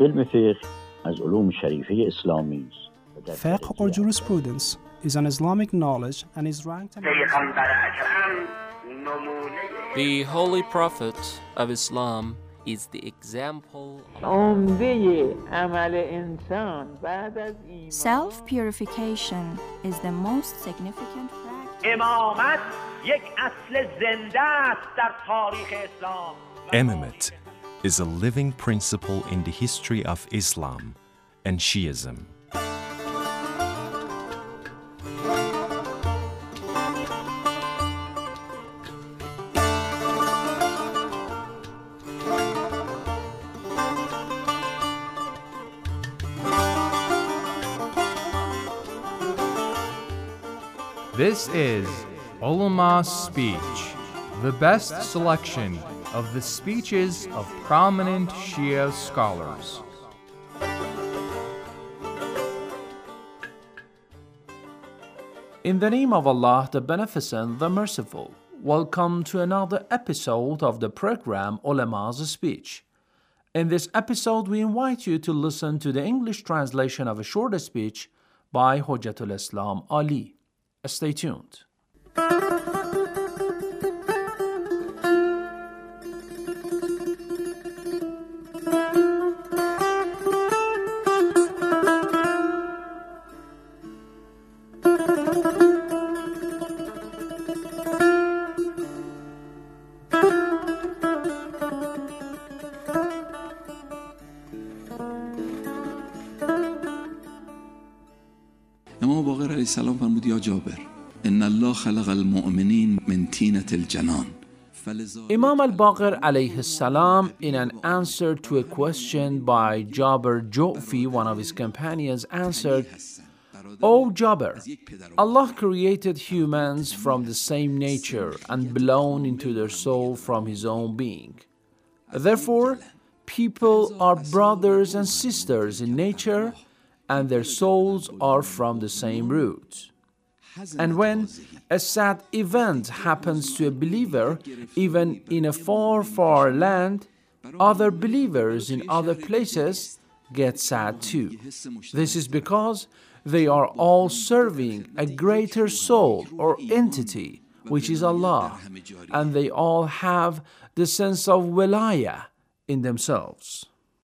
علم فقه از علوم شریفه اسلامی است. Fiqh or jurisprudence is an Islamic knowledge and is ranked The Holy Prophet of Islam is the example Self-purification is the most significant practice. Imamate is a living principle in the history of Islam and Shiism. This is Ulama's Speech, the best selection of the speeches of prominent Shia scholars. In the name of Allah, the Beneficent, the Merciful, welcome to another episode of the program Ulama's Speech. In this episode, we invite you to listen to the English translation of a short speech by Hujjatul Islam Ali. Stay tuned. امام باقر علیه السلام فرمود یا جابر ان الله خلق المؤمنین من طینة الجنان. Imam al-Baqir alayhi salam, in an answer to a question by Jabir Ju'fi, one of his companions, answered, O Jabir, Allah created humans from the same nature and blown into their soul from His own being. Therefore, people are brothers and sisters in nature, and their souls are from the same root. And when a sad event happens to a believer, even in a far, far land, other believers in other places get sad too. This is because they are all serving a greater soul or entity, which is Allah, and they all have the sense of wilaya in themselves.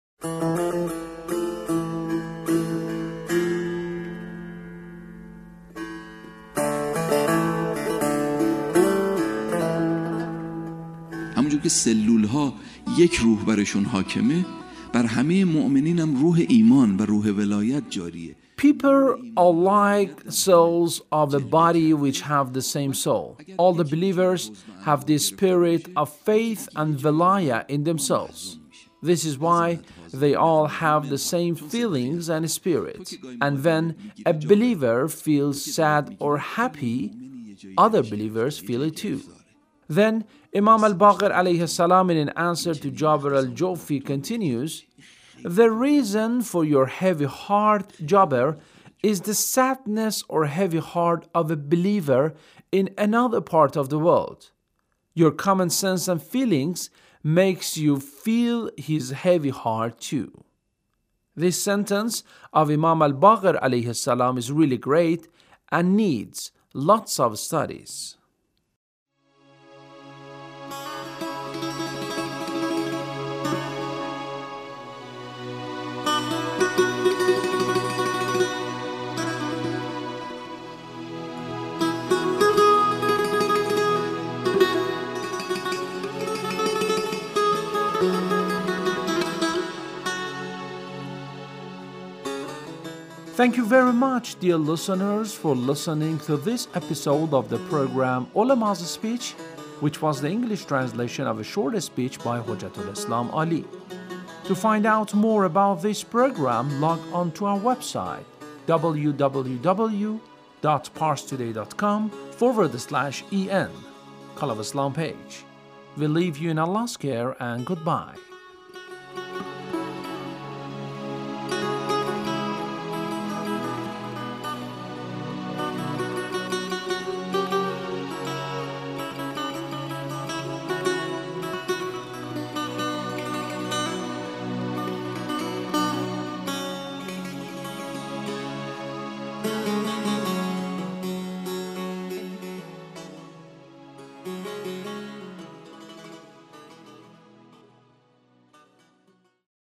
همونجور که سلول ها یک روح برشون حاکمه، بر همه مؤمنین هم روح ایمان و روح ولایت جاریه. People are like cells of a body which have the same soul. All the believers have the spirit of faith and velaya in themselves. This is why they all have the same feelings and spirit. And when a believer feels sad or happy, other believers feel it too. Then Imam al-Baqir alayhi salam, in an answer to Jabir al-Ju'fi, continues, the reason for your heavy heart, Jabir, is the sadness or heavy heart of a believer in another part of the world. Your common sense and feelings makes you feel his heavy heart too. This sentence of Imam al-Baqir alayhi salam is really great and needs lots of studies. Thank you very much, dear listeners, for listening to this episode of the program Ulama's Speech, which was the English translation of a short speech by Hujjatul Islam Ali. To find out more about this program, log on to our website www.parstoday.com/en, Call of Islam page. We leave you in Allah's care and goodbye.